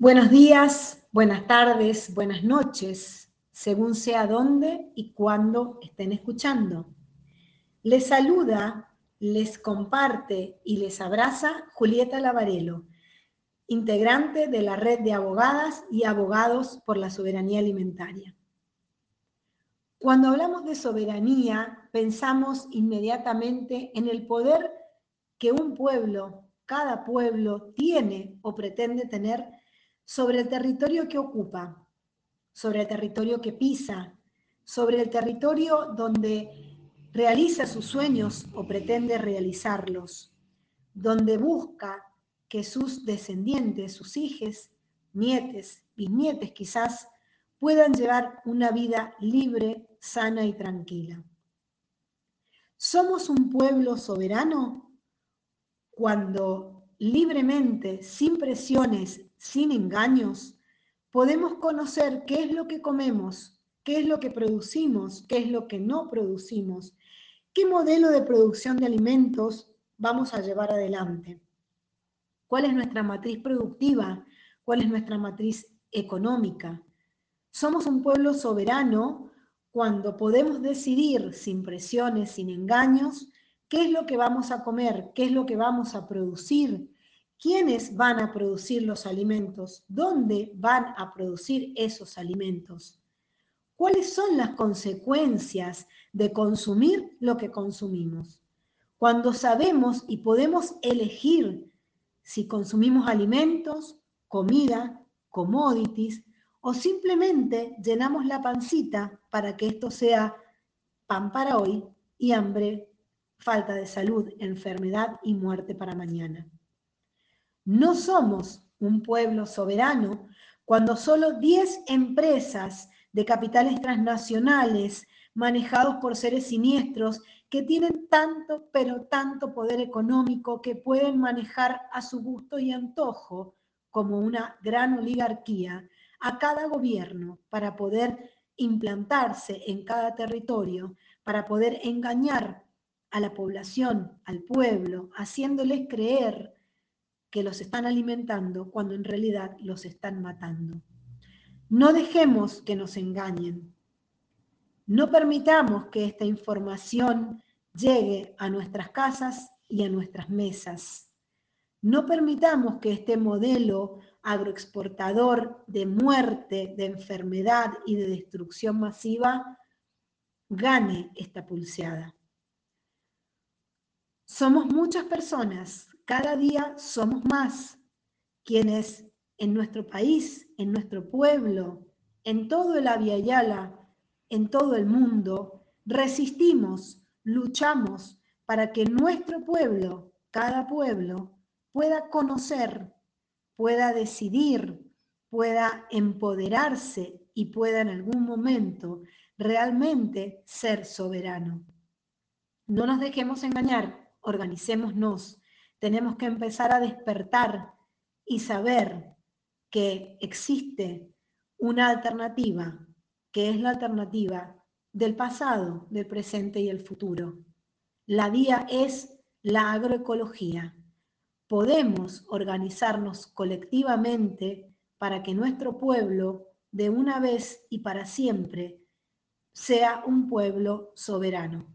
Buenos días, buenas tardes, buenas noches, según sea dónde y cuándo estén escuchando. Les saluda, les comparte y les abraza Julieta Lavarello, integrante de la Red de Abogadas y Abogados por la Soberanía Alimentaria. Cuando hablamos de soberanía, pensamos inmediatamente en el poder que un pueblo, cada pueblo, tiene o pretende tener sobre el territorio que ocupa, sobre el territorio que pisa, sobre el territorio donde realiza sus sueños o pretende realizarlos, donde busca que sus descendientes, sus hijos, nietes, bisnietes quizás, puedan llevar una vida libre, sana y tranquila. ¿Somos un pueblo soberano? Cuando libremente, sin presiones, sin engaños, podemos conocer qué es lo que comemos, qué es lo que producimos, qué es lo que no producimos, qué modelo de producción de alimentos vamos a llevar adelante, cuál es nuestra matriz productiva, cuál es nuestra matriz económica. Somos un pueblo soberano cuando podemos decidir sin presiones, sin engaños, qué es lo que vamos a comer, qué es lo que vamos a producir, quiénes van a producir los alimentos, dónde van a producir esos alimentos, cuáles son las consecuencias de consumir lo que consumimos. Cuando sabemos y podemos elegir si consumimos alimentos, comida, commodities, o simplemente llenamos la pancita para que esto sea pan para hoy y hambre, falta de salud, enfermedad y muerte para mañana. No somos un pueblo soberano cuando solo 10 empresas de capitales transnacionales manejados por seres siniestros que tienen tanto, pero tanto poder económico que pueden manejar a su gusto y antojo, como una gran oligarquía, a cada gobierno para poder implantarse en cada territorio, para poder engañar a la población, al pueblo, haciéndoles creer que los están alimentando cuando en realidad los están matando. No dejemos que nos engañen. No permitamos que esta información llegue a nuestras casas y a nuestras mesas. No permitamos que este modelo agroexportador de muerte, de enfermedad y de destrucción masiva gane esta pulseada. Somos muchas personas, cada día somos más, quienes en nuestro país, en nuestro pueblo, en todo el Abya Yala, en todo el mundo, resistimos, luchamos para que nuestro pueblo, cada pueblo, pueda conocer, pueda decidir, pueda empoderarse y pueda en algún momento realmente ser soberano. No nos dejemos engañar, organicémonos. Tenemos que empezar a despertar y saber que existe una alternativa, que es la alternativa del pasado, del presente y el futuro. La vía es la agroecología. Podemos organizarnos colectivamente para que nuestro pueblo, de una vez y para siempre, sea un pueblo soberano.